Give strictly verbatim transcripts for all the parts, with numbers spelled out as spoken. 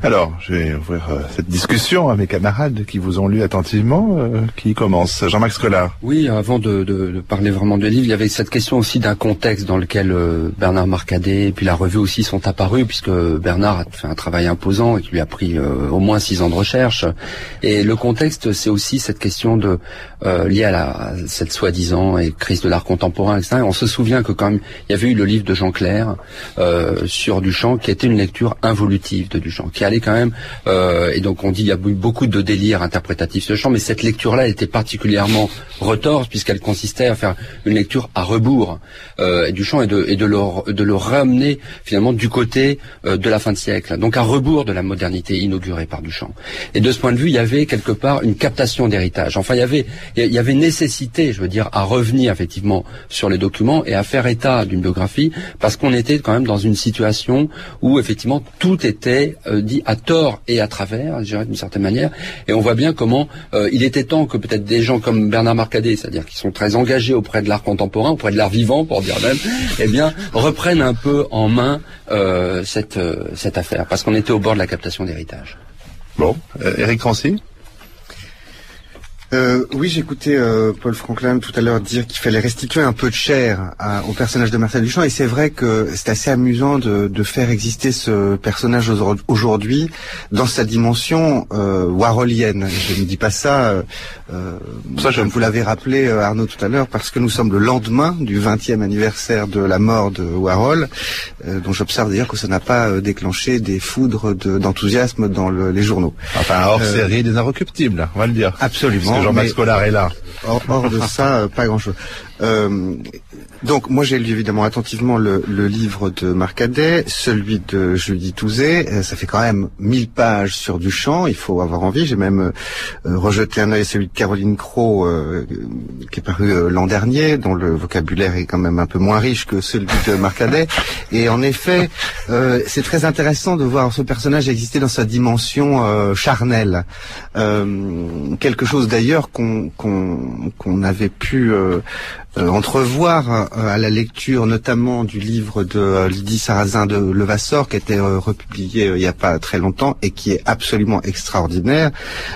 Alors, je vais ouvrir euh, cette discussion à mes camarades qui vous ont lu attentivement. Euh, qui commence? Jean-Max Collard. Oui, avant de, de, de parler vraiment du livre, il y avait cette question aussi d'un contexte dans lequel euh, Bernard Marcadet et puis la revue aussi sont apparus, puisque Bernard a fait un travail imposant et qui lui a pris euh, au moins six ans de recherche. Et le contexte, c'est aussi cette question de euh, liée à, la, à cette soi-disant et crise de l'art contemporain, et cetera. Et on se souvient que quand même, il y avait eu le livre de Jean Clair euh, sur Duchamp, qui était une lecture involutive de Duchamp, qui allait quand même, euh, et donc on dit il y a eu beaucoup de délire interprétatif sur Duchamp, mais cette lecture-là était particulièrement retorse, puisqu'elle consistait à faire une lecture à rebours euh, Duchamp et de, et de, le, de le ramener finalement du côté euh, de la fin de siècle, donc à rebours de la modernité inaugurée par Duchamp. Et de ce point de vue, il y avait quelque part une captation d'héritage. Enfin, il y avait, il y avait nécessité, je veux dire, à revenir effectivement sur les documents et à faire état d'une biographie, parce qu'on était quand même dans une situation où effectivement tout était euh, dit à tort et à travers, je dirais d'une certaine manière, et on voit bien comment euh, il était temps que peut-être des gens comme Bernard Marcadet, c'est-à-dire qui sont très engagés auprès de l'art contemporain, auprès de l'art vivant, pour dire même, eh bien, reprennent un peu en main euh, cette euh, cette affaire, parce qu'on était au bord de la captation d'héritage. Bon, euh, Éric Trancy. Euh, oui, j'écoutais euh, Paul Franklin tout à l'heure dire qu'il fallait restituer un peu de chair à, au personnage de Marcel Duchamp, et c'est vrai que c'est assez amusant de, de faire exister ce personnage aujourd'hui dans sa dimension euh, warholienne. Je ne dis pas ça, euh, ça comme vous l'avez rappelé euh, Arnaud tout à l'heure, parce que nous sommes le lendemain du vingtième anniversaire de la mort de Warhol, euh, dont j'observe d'ailleurs que ça n'a pas euh, déclenché des foudres de, d'enthousiasme dans le, les journaux. Enfin, hors euh, série des Inrecuptibles, on va le dire. Absolument. Jean-Max Collard est là. Hors, hors de ça, euh, pas grand-chose. Euh, donc, moi, j'ai lu évidemment attentivement le, le livre de Marcadet, celui de Julie Touzé. Euh, ça fait quand même mille pages sur Duchamp. Il faut avoir envie. J'ai même euh, rejeté un œil à celui de Caroline Cros, euh, qui est paru euh, l'an dernier, dont le vocabulaire est quand même un peu moins riche que celui de Marcadet. Et en effet, euh, c'est très intéressant de voir ce personnage exister dans sa dimension euh, charnelle. Euh, quelque chose d'ailleurs qu'on qu'on qu'on avait pu euh, euh, entrevoir euh, à la lecture notamment du livre de euh, Lydie Sarrazin de Levasseur, qui a été euh, republié euh, il n'y a pas très longtemps et qui est absolument extraordinaire.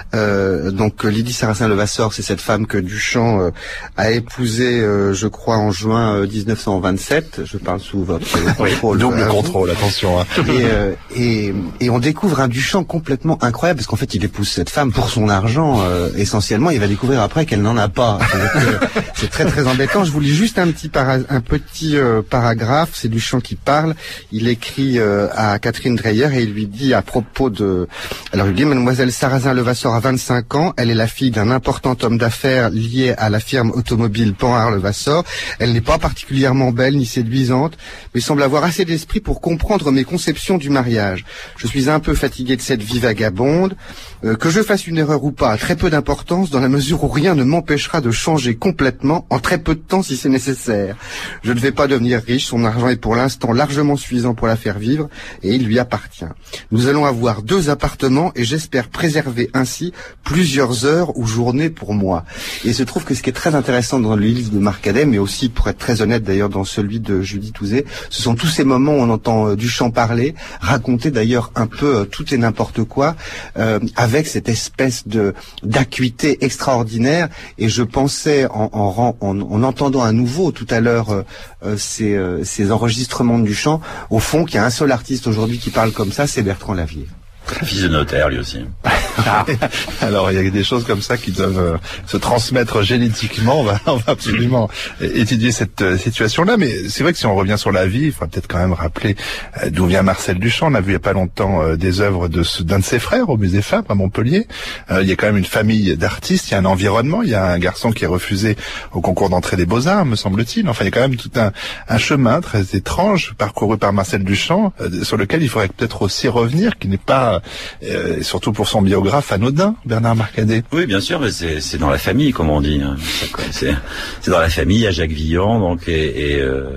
Euh, donc Lydie Sarrazin Levasseur, c'est cette femme que Duchamp euh, a épousée, euh, je crois, en juin euh, dix-neuf cent vingt-sept. Je parle sous votre contrôle. Oui, double contrôle, attention. Hein. Et, euh, et, et on découvre un Duchamp complètement incroyable, parce qu'en fait, il épouse cette femme pour son argent, euh, essentiellement. Il va découvrir après qu'elle n'en a pas. Donc, c'est très très embêtant. Je vous lis juste un petit para- un petit euh, paragraphe. C'est Duchamp qui parle. Il écrit euh, à Catherine Dreyer et il lui dit à propos de... Alors il dit: Mademoiselle Sarrazin Levasseur a vingt-cinq ans. Elle est la fille d'un important homme d'affaires lié à la firme automobile Panhard Levasseur. Elle n'est pas particulièrement belle ni séduisante, mais semble avoir assez d'esprit pour comprendre mes conceptions du mariage. Je suis un peu fatigué de cette vie vagabonde. Euh, que je fasse une erreur ou pas a très peu d'importance, dans la mesure où rien ne m'empêchera de changer complètement en très peu de temps si c'est nécessaire. Je ne vais pas devenir riche, son argent est pour l'instant largement suffisant pour la faire vivre et il lui appartient. Nous allons avoir deux appartements et j'espère préserver ainsi plusieurs heures ou journées pour moi. Et il se trouve que ce qui est très intéressant dans le livre de Marcadet, mais aussi, pour être très honnête d'ailleurs, dans celui de Julie Touzé, ce sont tous ces moments où on entend euh, Duchamp parler, raconter d'ailleurs un peu euh, tout et n'importe quoi, euh, avec cette espèce de d'acuité extraordinaire. Et je pensais en, en, en, en entendant à nouveau tout à l'heure euh, euh, ces, euh, ces enregistrements de Duchamp, au fond, qu'il y a un seul artiste aujourd'hui qui parle comme ça, c'est Bertrand Lavier. Fils de notaire, lui aussi. Ah. Alors, il y a des choses comme ça qui doivent euh, se transmettre génétiquement. On va, on va absolument étudier cette euh, situation-là. Mais c'est vrai que si on revient sur la vie, il faudra peut-être quand même rappeler euh, d'où vient Marcel Duchamp. On a vu il y a pas longtemps euh, des œuvres de ce, d'un de ses frères au Musée Fabre à Montpellier. Euh, il y a quand même une famille d'artistes, il y a un environnement, il y a un garçon qui est refusé au concours d'entrée des Beaux-Arts, me semble-t-il. Enfin, il y a quand même tout un, un chemin très étrange parcouru par Marcel Duchamp, euh, sur lequel il faudrait peut-être aussi revenir, qui n'est pas Euh, surtout pour son biographe anodin, Bernard Marcadet. Oui, bien sûr, mais c'est, c'est dans la famille, comme on dit. Hein. C'est, c'est dans la famille, à Jacques Villon, donc et et, euh,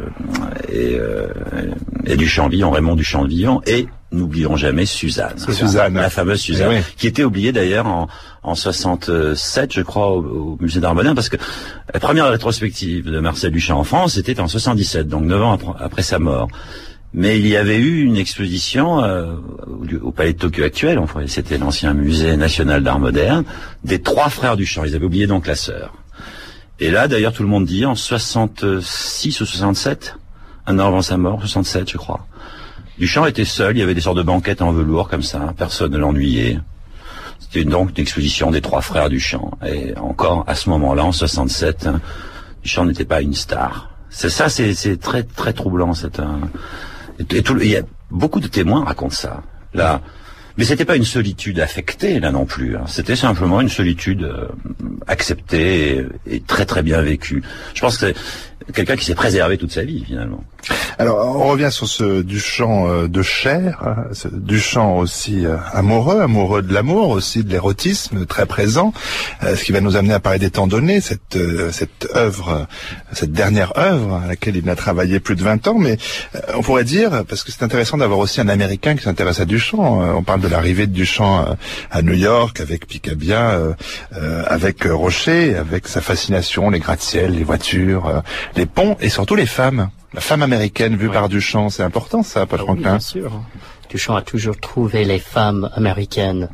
et, euh, et Duchamp-Villon, Raymond Duchamp-Villon, et n'oublions jamais Suzanne, c'est Suzanne, la fameuse Suzanne, oui. Qui était oubliée d'ailleurs en, en soixante-sept, je crois, au, au musée d'Art moderne, parce que la première rétrospective de Marcel Duchamp en France était en soixante-dix-sept, donc neuf ans après, après sa mort. Mais il y avait eu une exposition euh, au Palais de Tokyo actuel, c'était l'ancien musée national d'art moderne, des trois frères Duchamp. Ils avaient oublié donc la sœur. Et là, d'ailleurs, tout le monde dit en soixante-six ou soixante-sept, un an avant sa mort, soixante-sept, je crois. Duchamp était seul, il y avait des sortes de banquettes en velours comme ça, personne ne l'ennuyait. C'était donc une exposition des trois frères Duchamp. Et encore, à ce moment-là, en soixante-sept, hein, Duchamp n'était pas une star. C'est ça, c'est, c'est très très troublant. C'est un... Et tout, il y a beaucoup de témoins racontent ça. Là, mais c'était pas une solitude affectée là non plus. Hein. C'était simplement une solitude euh, acceptée et, et très très bien vécue. Je pense que c'est quelqu'un qui s'est préservé toute sa vie finalement. Alors, on revient sur ce Duchamp euh, de chair, hein, ce Duchamp aussi euh, amoureux, amoureux de l'amour, aussi de l'érotisme, très présent, euh, ce qui va nous amener à parler d'Étant donné, cette euh, cette œuvre, euh, cette dernière œuvre à laquelle il a travaillé plus de vingt ans, mais euh, on pourrait dire, parce que c'est intéressant d'avoir aussi un Américain qui s'intéresse à Duchamp, euh, on parle de l'arrivée de Duchamp euh, à New York, avec Picabia, euh, euh, avec Rocher, avec sa fascination, les gratte-ciel, les voitures, euh, les ponts, et surtout les femmes. La femme américaine vue oui. par Duchamp, c'est important ça, Paul ah, Franklin. Oui, bien sûr. Duchamp a toujours trouvé les femmes américaines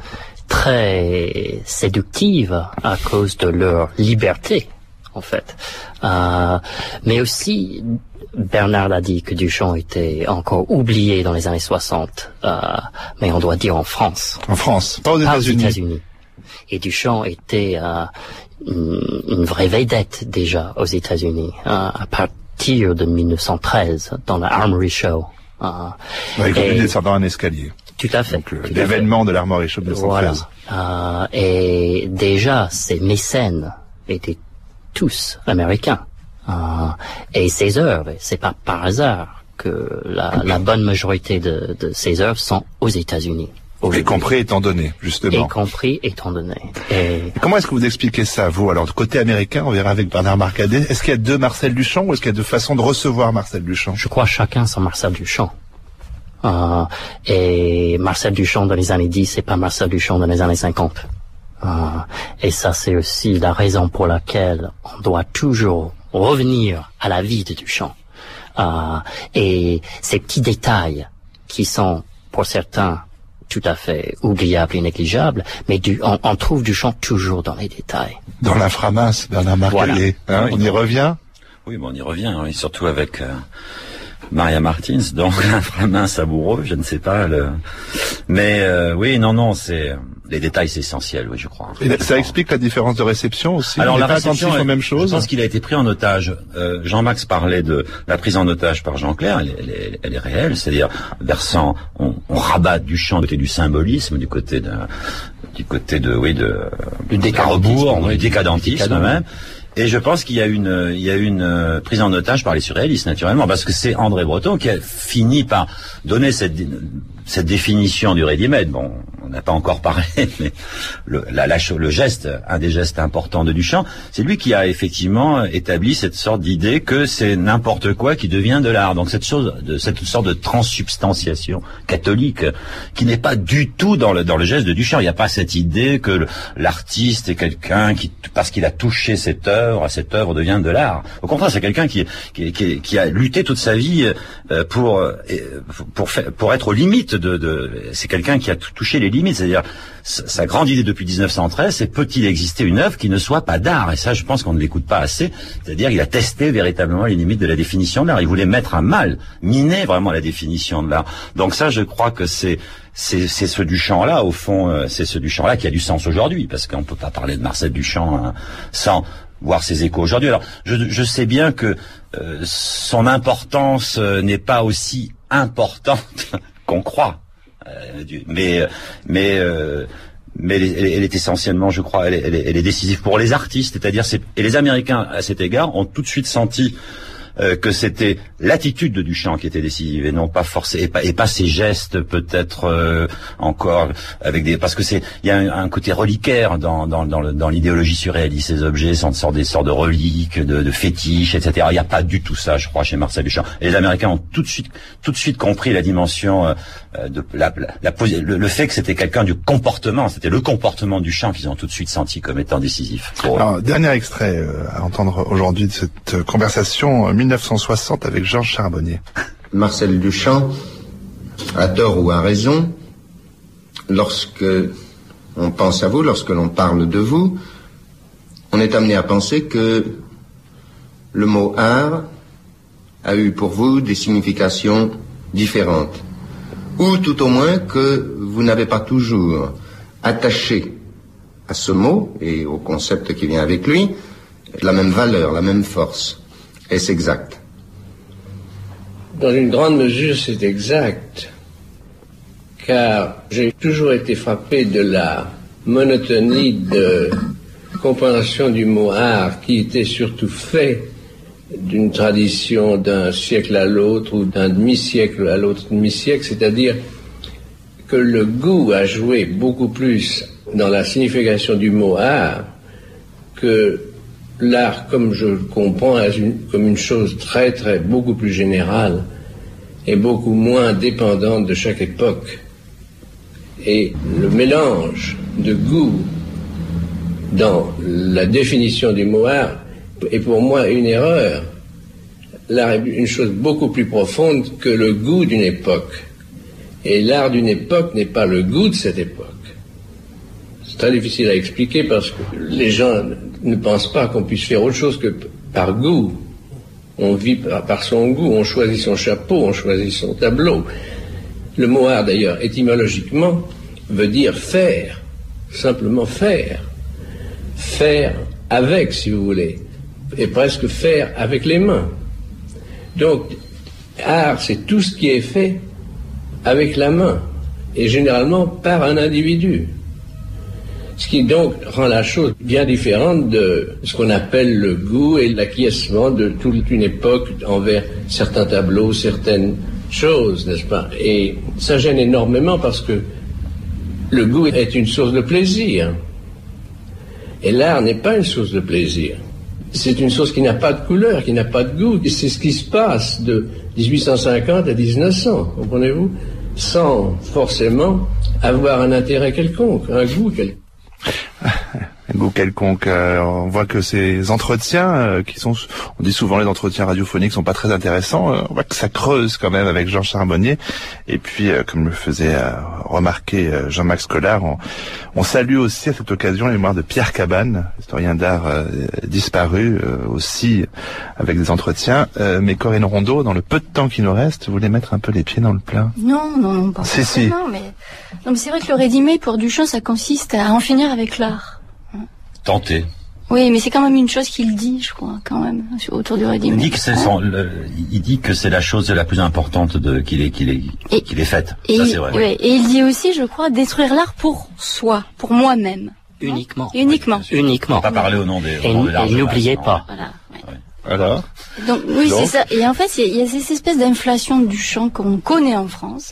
très séductives à cause de leur liberté, en fait. Euh, mais aussi, Bernard l'a dit que Duchamp était encore oublié dans les années soixante, euh, mais on doit dire en France. En France, pas aux États-Unis. Pas aux États-Unis. Et Duchamp était euh, une, une vraie vedette déjà aux États-Unis, euh, à partir de mille neuf cent treize dans la Armory Show. Euh, ouais, il et... descendant un escalier. Tout à fait. Donc, euh, l'événement de l'Armory Show de mille neuf cent treize. Voilà. Euh, et déjà, ces mécènes étaient tous américains. Euh, et ces œuvres, c'est pas par hasard que la, la bonne majorité de, de ces œuvres sont aux États-Unis. Y compris étant donné, justement. Y compris étant donné. Et... Comment est-ce que vous expliquez ça, vous? Alors, côté américain, on verra avec Bernard Marcadet. Est-ce qu'il y a deux Marcel Duchamp ou est-ce qu'il y a deux façons de recevoir Marcel Duchamp? Je crois chacun son Marcel Duchamp. Euh, et Marcel Duchamp dans les années dix, c'est pas Marcel Duchamp dans les années cinquante. Euh, et ça, c'est aussi la raison pour laquelle on doit toujours revenir à la vie de Duchamp. Euh, et ces petits détails qui sont, pour certains, tout à fait oubliable et négligeable, mais du, on, on trouve Duchamp toujours dans les détails. Dans l'inframince, Bernard Marcadet, voilà. hein, on y revient. Oui, bon, on y revient, hein, et surtout avec euh, Maria Martins, donc l'inframince amoureux, je ne sais pas. Le... Mais euh, oui, non, non, c'est les détails, c'est essentiel, oui, je crois. Et ça explique la différence de réception aussi. Alors la pas réception, aux mêmes choses. Je pense qu'il a été pris en otage. Euh, Jean-Max parlait de la prise en otage par Jean-Clair, elle, elle, elle, elle est réelle, c'est-à-dire versant, on, on rabat Duchamp du côté du symbolisme, du côté de, du côté de, oui, de, du décadentisme, du décadentisme même. Et je pense qu'il y a une, il y a une euh, prise en otage par les surréalistes, naturellement, parce que c'est André Breton qui a fini par donner cette, cette définition du ready-made. Bon, on n'a pas encore parlé, mais le, la, la, le geste, un des gestes importants de Duchamp, c'est lui qui a effectivement établi cette sorte d'idée que c'est n'importe quoi qui devient de l'art. Donc cette chose, de, cette sorte de transsubstantiation catholique qui n'est pas du tout dans le, dans le geste de Duchamp. Il n'y a pas cette idée que le, l'artiste est quelqu'un qui, parce qu'il a touché cette œuvre, à cette œuvre devient de l'art. Au contraire, c'est quelqu'un qui, qui, qui, qui a lutté toute sa vie pour pour faire, pour être aux limites de, de c'est quelqu'un qui a touché les limites. C'est-à-dire sa grande idée depuis dix-neuf cent treize, c'est peut-il exister une œuvre qui ne soit pas d'art? Et ça, je pense qu'on ne l'écoute pas assez. C'est-à-dire, il a testé véritablement les limites de la définition de l'art. Il voulait mettre à mal, miner vraiment la définition de l'art. Donc ça, je crois que c'est c'est, c'est ce Duchamp-là, au fond, c'est ce Duchamp-là qui a du sens aujourd'hui, parce qu'on peut pas parler de Marcel Duchamp hein, sans voir ses échos aujourd'hui. Alors, je, je sais bien que euh, son importance euh, n'est pas aussi importante qu'on croit, euh, du, mais mais euh, mais elle est, elle est essentiellement, je crois, elle est, elle est, elle est décisive pour les artistes, c'est-à-dire c'est et les Américains à cet égard ont tout de suite senti euh, que c'était l'attitude de Duchamp qui était décisive et non pas forcément et pas, et pas ses gestes peut-être euh, encore avec des parce que c'est il y a un, un côté reliquaire dans dans dans, le, dans l'idéologie surréaliste. Ces objets sont sortent des sortes de reliques, de, de fétiches, et cetera. Il n'y a pas du tout ça, je crois, chez Marcel Duchamp. Et les Américains ont tout de suite tout de suite compris la dimension euh, de la, la, la le, le fait que c'était quelqu'un du comportement, c'était le comportement du Duchamp qu'ils ont tout de suite senti comme étant décisif. Pour... Alors, dernier extrait euh, à entendre aujourd'hui de cette conversation, mille neuf cent soixante avec Georges Charbonnier. Marcel Duchamp, à tort ou à raison, lorsque on pense à vous, lorsque l'on parle de vous, on est amené à penser que le mot art a eu pour vous des significations différentes, ou tout au moins que vous n'avez pas toujours attaché à ce mot et au concept qui vient avec lui la même valeur, la même force. Est-ce exact? Dans une grande mesure, c'est exact, car j'ai toujours été frappé de la monotonie de compréhension du mot art qui était surtout fait d'une tradition d'un siècle à l'autre ou d'un demi-siècle à l'autre demi-siècle, c'est-à-dire que le goût a joué beaucoup plus dans la signification du mot art que l'art, comme je le comprends, comme une chose très, très, beaucoup plus générale et beaucoup moins dépendante de chaque époque. Et le mélange de goût dans la définition du mot art est pour moi une erreur. L'art est une chose beaucoup plus profonde que le goût d'une époque. Et l'art d'une époque n'est pas le goût de cette époque. C'est très difficile à expliquer parce que les gens ne pensent pas qu'on puisse faire autre chose que par goût. On vit par, par son goût, on choisit son chapeau, on choisit son tableau. Le mot art, d'ailleurs, étymologiquement, veut dire faire, simplement faire. Faire avec, si vous voulez, et presque faire avec les mains. Donc, art, c'est tout ce qui est fait avec la main, et généralement par un individu. Ce qui donc rend la chose bien différente de ce qu'on appelle le goût et l'acquiescement de toute une époque envers certains tableaux, certaines choses, n'est-ce pas? Et ça gêne énormément parce que le goût est une source de plaisir. Et l'art n'est pas une source de plaisir. C'est une source qui n'a pas de couleur, qui n'a pas de goût. Et c'est ce qui se passe de dix-huit cent cinquante à dix-neuf cents, comprenez-vous? Sans forcément avoir un intérêt quelconque, un goût quelconque. Un goût quelconque. Euh, on voit que ces entretiens, euh, qui sont, on dit souvent les entretiens radiophoniques sont pas très intéressants. Euh, on voit que ça creuse quand même avec Jean Charbonnier. Et puis, euh, comme le faisait euh, remarquer euh, Jean-Max Collard, on, on salue aussi à cette occasion la mémoire de Pierre Cabane, historien d'art euh, disparu, euh, aussi avec des entretiens. Euh, mais Corinne Rondeau, dans le peu de temps qui nous reste, vous voulez mettre un peu les pieds dans le plat? Non, non, non, pas si, forcément. Si. Mais non, mais c'est vrai que le ready-made pour Duchamp, ça consiste à en finir avec l'art. Tenter. Oui, mais c'est quand même une chose qu'il dit, je crois, quand même, autour du ready-made. Il dit que c'est son, le, il dit que c'est la chose la plus importante de, qu'il ait, qu'il ait, qu'il ait faite. Et, ça, c'est vrai. Ouais, et il dit aussi, je crois, détruire l'art pour soi, pour moi-même. Uniquement. Uniquement. Oui, Uniquement. Pas parler au nom des, et, au nom de et n'oubliez pas. Voilà. Ouais. Ouais. Alors. Donc, oui, Donc. c'est ça. Et en fait, il y, y a cette espèce d'inflation de Duchamp qu'on connaît en France.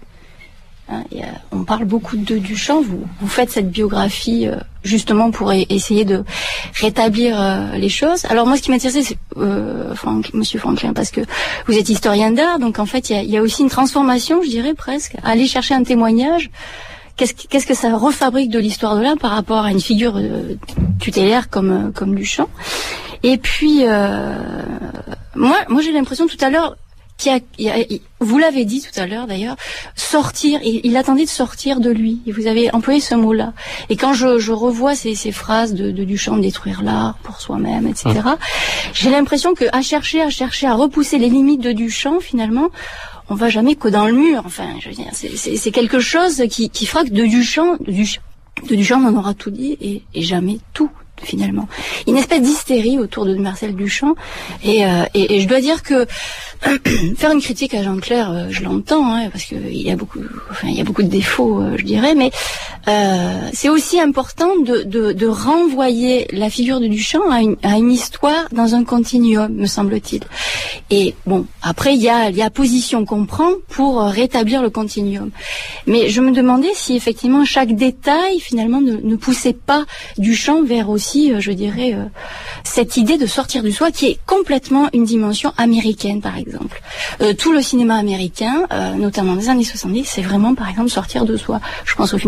Hein, et, euh, on parle beaucoup de Duchamp. Vous, vous faites cette biographie euh, justement pour e- essayer de rétablir euh, les choses. Alors moi, ce qui m'intéressait, c'est euh, Franck, Monsieur Franklin, parce que vous êtes historien d'art, donc en fait, il y a, y a aussi une transformation, je dirais presque, à aller chercher un témoignage. Qu'est-ce, qu'est-ce que ça refabrique de l'histoire de l'art par rapport à une figure euh, tutélaire comme comme Duchamp. Et puis, euh, moi, moi, j'ai l'impression tout à l'heure. Qui a, il a, il, vous l'avez dit tout à l'heure d'ailleurs, sortir, il, il attendait de sortir de lui, et vous avez employé ce mot-là. Et quand je, je revois ces, ces phrases de, de Duchamp, détruire l'art pour soi-même, et cetera, mmh. j'ai l'impression que à chercher, à chercher, à repousser les limites de Duchamp, finalement, on va jamais que dans le mur. Enfin, je veux dire, c'est, c'est, c'est quelque chose qui, qui fera que de Duchamp, de Duchamp, de Duchamp, on en aura tout dit et, et jamais tout. Finalement, une espèce d'hystérie autour de Marcel Duchamp, et, euh, et, et je dois dire que faire une critique à Jean-Clair, euh, je l'entends, hein, parce que il y a beaucoup, enfin il y a beaucoup de défauts, euh, je dirais, mais euh, c'est aussi important de, de, de renvoyer la figure de Duchamp à une, à une histoire dans un continuum, me semble-t-il. Et bon, après il y a, il y a position qu'on prend pour rétablir le continuum. Mais je me demandais si effectivement chaque détail finalement ne, ne poussait pas Duchamp vers aussi, euh, je dirais, euh, cette idée de sortir du soi qui est complètement une dimension américaine, par exemple. Euh, tout le cinéma américain, euh, notamment des années soixante-dix, c'est vraiment, par exemple, sortir de soi. Je pense au film de Romero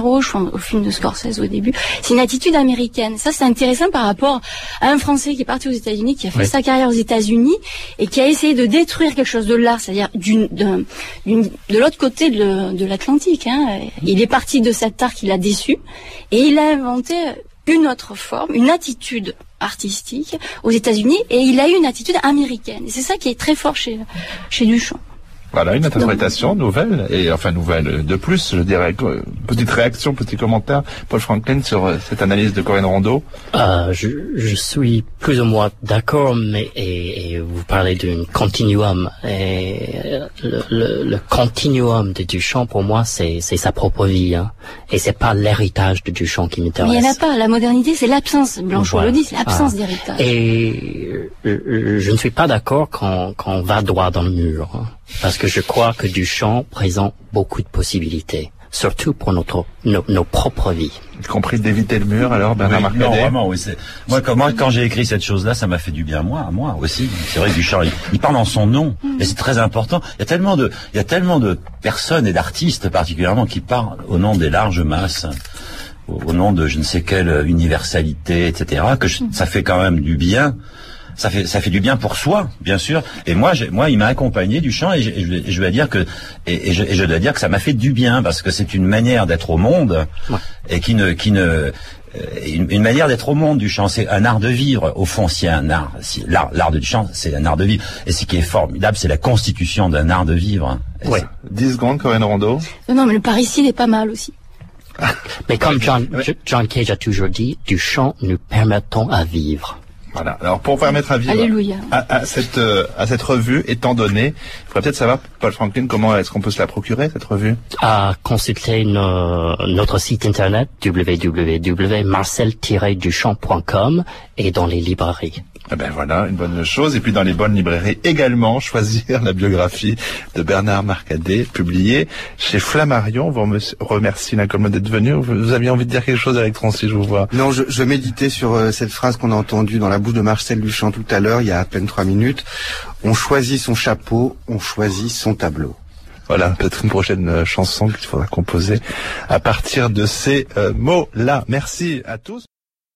Niro, au film de Scorsese au début. C'est une attitude américaine. Ça, c'est intéressant par rapport à un Français qui est parti aux États-Unis, qui a fait oui. sa carrière aux États-Unis et qui a essayé de détruire quelque chose de là, c'est-à-dire d'une, d'un, d'une, de l'autre côté de, de l'Atlantique. Hein. Il est parti de cet art qui l'a déçu et il a inventé une autre forme, une attitude artistique aux États-Unis, et il a eu une attitude américaine. Et c'est ça qui est très fort chez, chez Duchamp. Voilà, une interprétation nouvelle, et enfin nouvelle de plus, je dirais. Petite réaction, petit commentaire, Paul Franklin, sur cette analyse de Corinne Rondeau. Euh, je, je suis plus ou moins d'accord, mais et, et vous parlez d'un continuum. Et le, le, le continuum de Duchamp, pour moi, c'est, c'est sa propre vie, hein. Et c'est pas l'héritage de Duchamp qui m'intéresse. Mais il n'y en a pas. La modernité, c'est l'absence. Blanchot voilà. le dit, c'est l'absence ah. d'héritage. Et je, je ne suis pas d'accord quand, quand on va droit dans le mur, hein. Parce que je crois que Duchamp présente beaucoup de possibilités, surtout pour notre, nos, nos propres vies. Y compris d'éviter le mur, alors, Bernard oui, Marcadet. Non, vraiment, oui. C'est... Moi, quand, moi, quand j'ai écrit cette chose-là, ça m'a fait du bien, moi, moi aussi. C'est vrai que Duchamp, il, il parle en son nom, mmh. et c'est très important. Il y a tellement de, il y a tellement de personnes et d'artistes particulièrement qui parlent au nom des larges masses, au, au nom de je ne sais quelle universalité, et cetera, que je, ça fait quand même du bien. Ça fait ça fait du bien pour soi, bien sûr. Et moi, j'ai, moi, il m'a accompagné Duchamp, et je, et je, je dois dire que et, et, je, et je dois dire que ça m'a fait du bien, parce que c'est une manière d'être au monde, ouais. et qui ne qui ne une, une manière d'être au monde. Duchamp, c'est un art de vivre. Au fond, c'est un art. Si, l'art l'art de Duchamp, c'est un art de vivre. Et ce qui est formidable, c'est la constitution d'un art de vivre. Et ouais. dix secondes, Corinne Rondeau. Non, non, mais le parricide est pas mal aussi. Mais comme John, John Cage a toujours dit, Duchamp nous permettons à vivre. Voilà. Alors pour permettre à vivre Alléluia. À, à cette euh, à cette revue, étant donné, il faudrait peut-être savoir, Paul Franklin, comment est-ce qu'on peut se la procurer, cette revue? À consulter nos, notre site internet w w w point marcel tiret duchamp point com et dans les librairies. Eh ben voilà, une bonne chose. Et puis dans les bonnes librairies également, choisir la biographie de Bernard Marcadet, publiée chez Flammarion. Vous remercie Lincoln d'être venu. Vous aviez envie de dire quelque chose, Alex Troncy, je vous vois. Non, je, je méditais sur euh, cette phrase qu'on a entendue dans la bouche de Marcel Duchamp tout à l'heure, il y a à peine trois minutes. On choisit son chapeau, on choisit son tableau. Voilà, peut-être une prochaine euh, chanson qu'il faudra composer à partir de ces euh, mots-là. Merci à tous.